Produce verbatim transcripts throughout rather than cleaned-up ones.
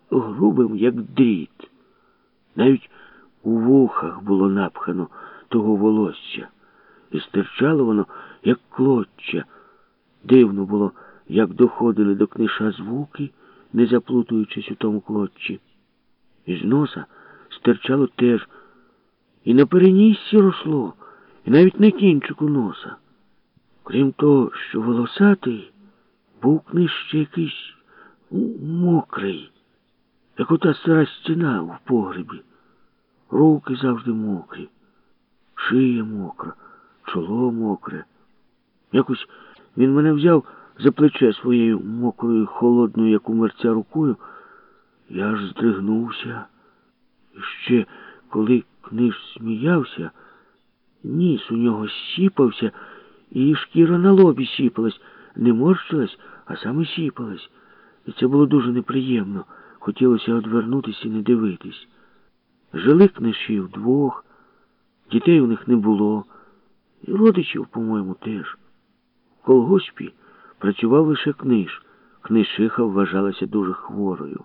грубим, як дріт. Навіть у вухах було напхано того волосся, і стирчало воно, як клоччя. Дивно було, як доходили до книша звуки, не заплутуючись у тому клоччі. Із носа стирчало теж, і на переніссі росло, і навіть на кінчику носа. Крім того, що волосатий, був книж ще якийсь мокрий, як ота стара стіна в погребі. Руки завжди мокрі, шия мокра, чоло мокре. Якось він мене взяв за плече своєю мокрою, холодною, як у мерця, рукою. Я аж здригнувся. І ще, коли книж сміявся, ніс у нього сіпався, і шкіра на лобі сіпалась, не морщилась, а саме сіпалась. І це було дуже неприємно. Хотілося одвернутися і не дивитись. Жили книжі вдвох, дітей у них не було, і родичів, по-моєму, теж. В колгоспі працював лише книж. Книжиха вважалася дуже хворою.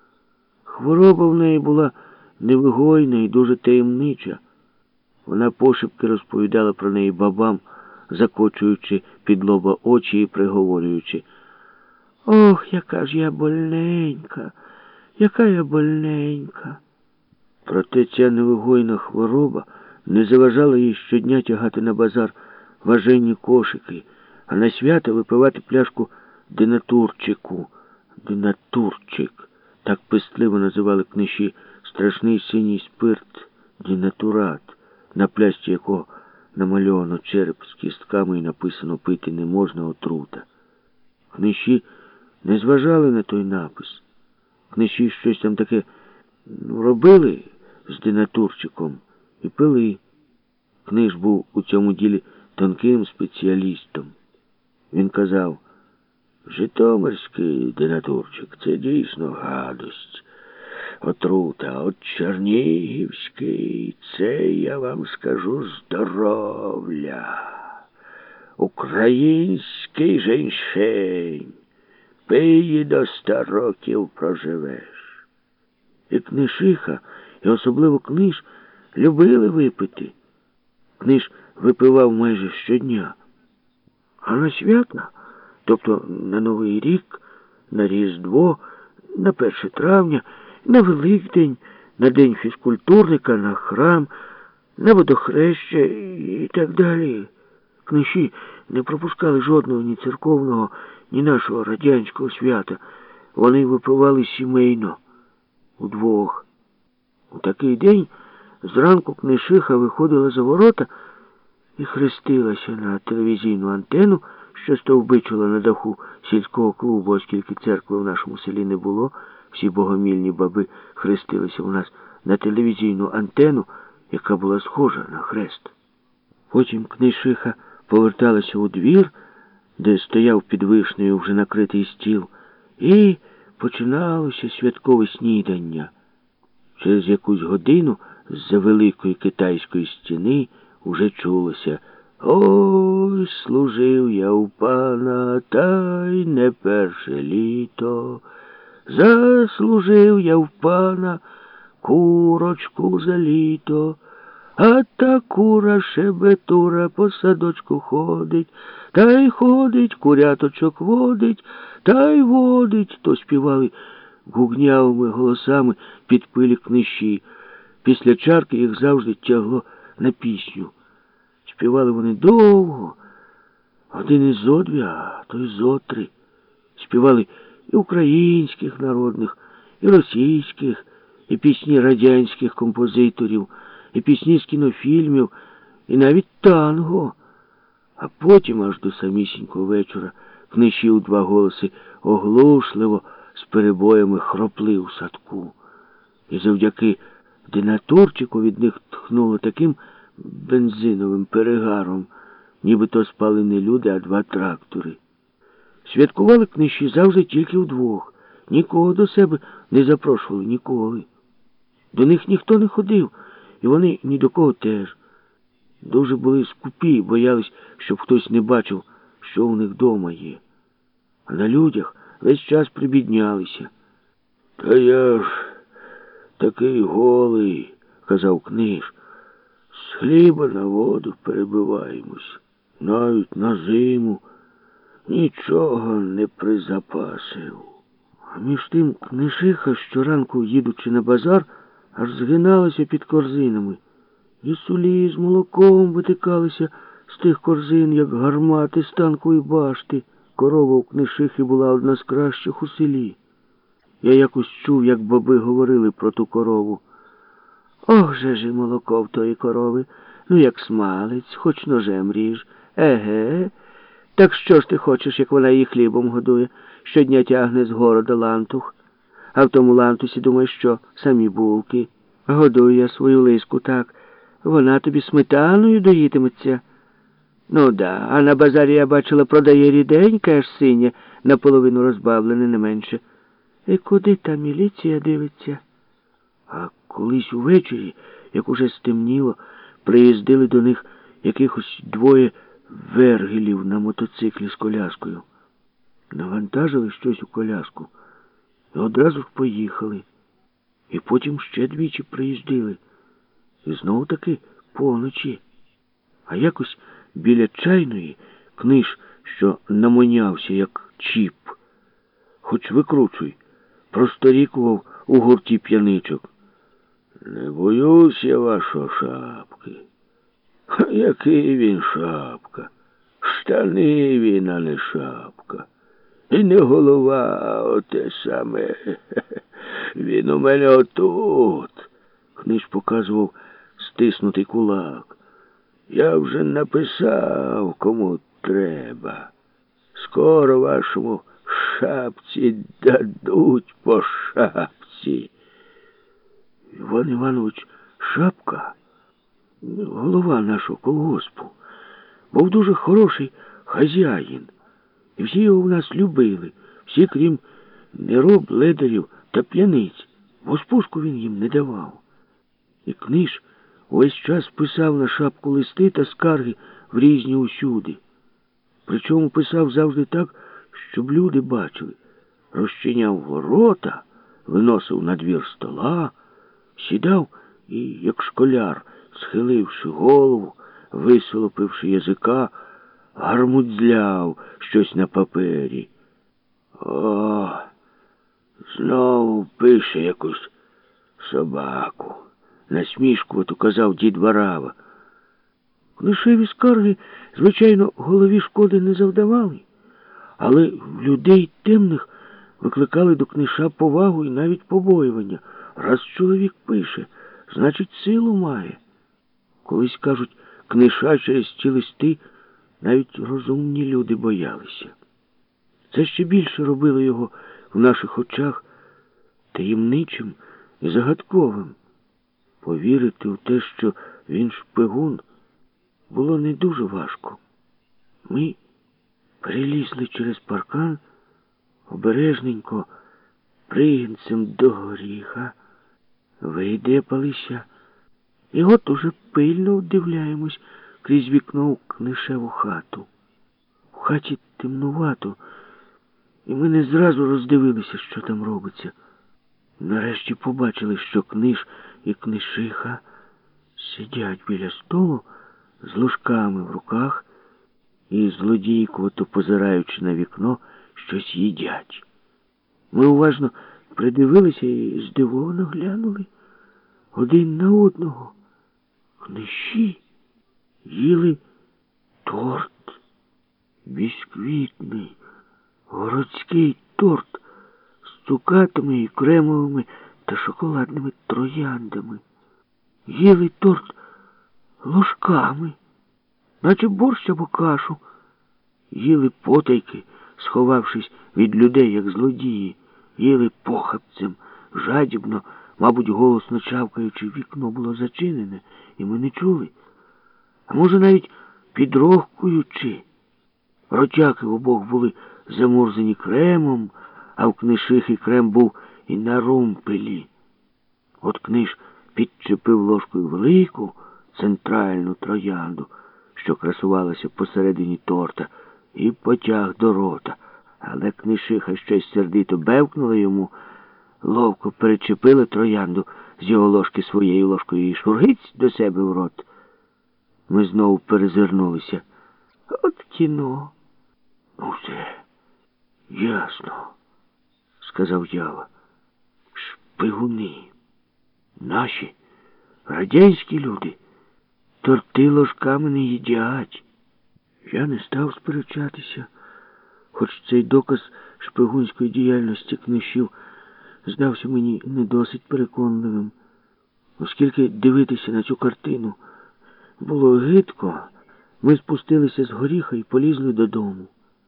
Хвороба в неї була невигойна і дуже таємнича. Вона пошепки розповідала про неї бабам, закочуючи під лоба очі і приговорюючи: «Ох, яка ж я больненька, яка я больненька». Проте ця невигойна хвороба не заважала їй щодня тягати на базар важенні кошики, а на свята випивати пляшку динатурчику. Динатурчик. Так пестливо називали книжі страшний синій спирт динатурат, на пляшці якого намальовано череп з кістками і написано «пити не можна, отрута». Книжі не зважали на той напис. Книжі щось там таке робили з динатурчиком і пили. Книж був у цьому ділі тонким спеціалістом. Він казав: «Житомирський динатурчик – це дійсно гадость, отрута. От чернігівський – це, я вам скажу, здоров'я. Український женьшень. Пий, до ста років проживеш». І книжиха, і особливо книж, любили випити. Книж випивав майже щодня. А на свята, тобто на Новий рік, на Різдво, на перше травня, на Великдень, на День фізкультурника, на храм, на водохреща і так далі. Книжі не пропускали жодного ні церковного, ні нашого радянського свята. Вони випивали сімейно, удвох. У такий день зранку книжиха виходила за ворота і хрестилася на телевізійну антену, що стовбичила на даху сільського клубу, оскільки церкви в нашому селі не було. Всі богомільні баби хрестилися у нас на телевізійну антену, яка була схожа на хрест. Потім книжиха поверталася у двір, де стояв під вишнею вже накритий стіл, і починалося святкове снідання. Через якусь годину з-за великої китайської стіни уже чулося: «Ой, служив я у пана, та й не перше літо. Заслужив я в пана курочку за літо. А та кура шебетура по садочку ходить, та й ходить, куряточок водить, та й водить». То співали гугнявими голосами підпилі книжі. Після чарки їх завжди тягло на пісню. Співали вони довго, години зо дві, а то й зо три. Співали і українських народних, і російських, і пісні радянських композиторів, і пісні з кінофільмів, і навіть танго. А потім аж до самісінького вечора книжі у два голоси оглушливо з перебоями хропли у садку. І завдяки динатурчику від них тхнуло таким бензиновим перегаром, ніби то спали не люди, а два трактори. Святкували книжі завжди тільки вдвох. Нікого до себе не запрошували, ніколи. До них ніхто не ходив, і вони ні до кого теж. Дуже були скупі, боялись, щоб хтось не бачив, що у них дома є. А на людях весь час прибіднялися. Та я ж такий голий, казав Книж. З хліба на воду перебиваємось. Навіть на зиму нічого не призапасив. А між тим Книжиха щоранку, їдучи на базар, аж згиналася під корзинами. І сулі з молоком витикалися з тих корзин, як гармати з танкової башти. Корова у Книжихи була одна з кращих у селі. Я якось чув, як баби говорили про ту корову. Ох же ж і молоко в тої корови, ну як смалець, хоч ножем ріж. Еге, так що ж ти хочеш, як вона її хлібом годує, щодня тягне з города лантух, а в тому лантусі, думаєш, що, самі булки. Годую я свою лиску так, вона тобі сметаною доїтиметься. Ну да, а на базарі я бачила, продає ріденьке, аж синє, наполовину розбавлене, не менше. І куди та міліція дивиться? А колись увечері, як уже стемніло, приїздили до них якихось двоє вергелів на мотоциклі з коляскою. Навантажили щось у коляску і одразу ж поїхали. І потім ще двічі приїздили. І знову таки поночі. А якось біля чайної Книж, що намонявся, як чіп, хоч викручуй, просторікував у гурті п'яничок. Не боюсь я вашого шапки. Який він шапка? Штани він, а не шапка. І не голова, а оте саме. Він у мене отут. Книж показував стиснутий кулак. Я вже написав, кому треба. Скоро вашому шапці дадуть по шапці. Іван Іванович Шапка, голова нашого колгоспу, був дуже хороший хазяїн. І всі його в нас любили, всі, крім нероб, ледарів та п'яниць, бо спуску він їм не давав. І Книж увесь час писав на Шапку листи та скарги в різні усюди. Причому писав завжди так, щоб люди бачили. Розчиняв ворота, виносив на двір стола, сідав і, як школяр, схиливши голову, висолопивши язика, гармудзляв щось на папері. О, знову пише якусь собаку. Насмішкувато казав дід Варава. Книжеві скарги, звичайно, голові шкоди не завдавали, але в людей темних викликали до Книша повагу і навіть побоювання. Раз чоловік пише, значить, силу має. Колись, кажуть, Книша через ті листи навіть розумні люди боялися. Це ще більше робило його в наших очах таємничим і загадковим. Повірити в те, що він шпигун, було не дуже важко. Ми перелізли через паркан, обережненько, пригінцем до горіха, видепалися, і от уже пильно вдивляємось крізь вікно в Книшеву хату. В хаті темнувато, і ми не зразу роздивилися, що там робиться. Нарешті побачили, що Книж і Книжиха сидять біля столу з ложками в руках і, злодійкувато позираючи на вікно, щось їдять. Ми уважно придивилися і здивовано глянули один на одного. Книжі їли торт, бісквітний, городський торт з цукатами і кремовими та шоколадними трояндами. Їли торт ложками, наче борщ або кашу. Їли потайки, сховавшись від людей, як злодії. Їли похапцем, жадібно, мабуть, голосно чавкаючи, вікно було зачинене, і ми не чули. А може, навіть підрохкуючи. Ротяки в обох були замурзані кремом, а в Книжихи крем був і на румпелі. От Книж підчепив ложкою велику центральну троянду, що красувалася посередині торта, і потяг до рота. Але Книжиха щось сердито бевкнула йому, ловко перечепили троянду з його ложки своєю ложкою і шургиць до себе в рот. Ми знову перезирнулися. От кіно. Ну все, ясно, сказав Ява. Шпигуни. Наші, радянські люди, торти ложками не їдять. Я не став сперечатися, хоч цей доказ шпигунської діяльності Книшів здався мені не досить переконливим, оскільки дивитися на цю картину було гидко. Ми спустилися з горіха і полізли додому.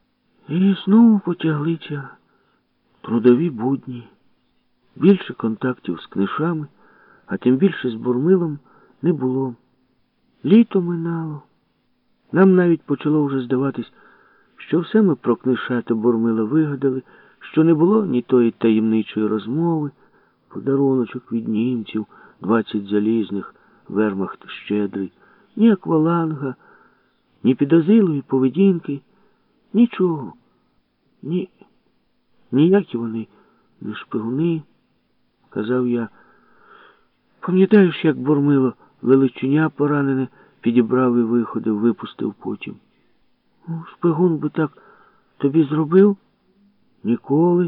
І знову потяглися трудові будні. Більше контактів з Книшами, а тим більше з Бурмилом, не було. Літо минало. Нам навіть почало вже здаватись, що все ми про Книша та Бурмила вигадали, що не було ні тої таємничої розмови, подаруночок від німців, двадцять залізних, вермахт щедрий, ні акваланга, ні підозрілої поведінки, нічого. Ні, ніякі вони не шпигуни, казав я. Пам'ятаєш, як Бурмило величуня поранене підібрав і виходив, випустив потім? Ну, шпигун би так тобі зробив? Ніколи.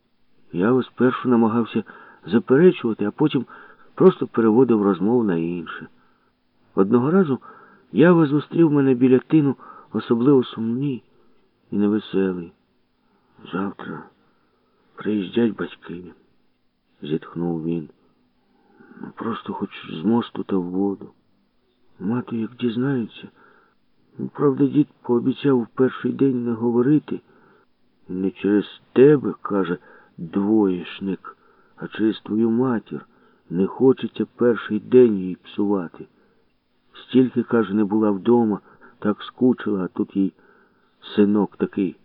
Я спершу намагався заперечувати, а потім просто переводив розмову на інше. Одного разу Ява зустрів мене біля тину особливо сумний і невеселий. Завтра приїздять батьки, зітхнув він. Ну, просто хоч з мосту та в воду. Мати, як дізнаються, ну, правда, дід пообіцяв в перший день не говорити. І не через тебе, каже двоєшник, а через твою матір. Не хочеться перший день їй псувати. Стільки, каже, не була вдома, так скучила, а тут їй синок такий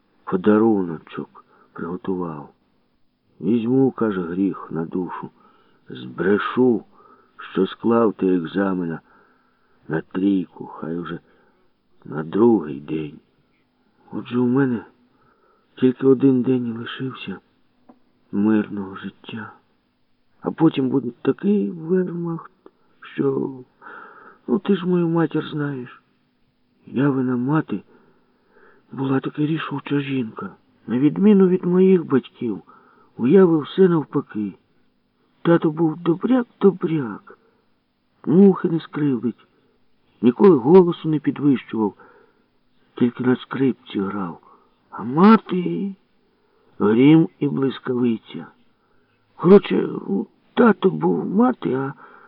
подаруночок приготував. Візьму, каже, гріх на душу. Збрешу, що склав ти екзамена на трійку, хай уже на другий день. Отже, у мене тільки один день і лишився мирного життя. А потім буде такий вермахт, що... Ну, ти ж мою матір знаєш. Явина мати була така рішуча жінка. На відміну від моїх батьків, у Яви все навпаки. Тато був добряк-добряк. Мухи не скривдить. Ніколи голосу не підвищував. Тільки на скрипці грав. А мати грім і блискавиця. Коротше, тато був мати, а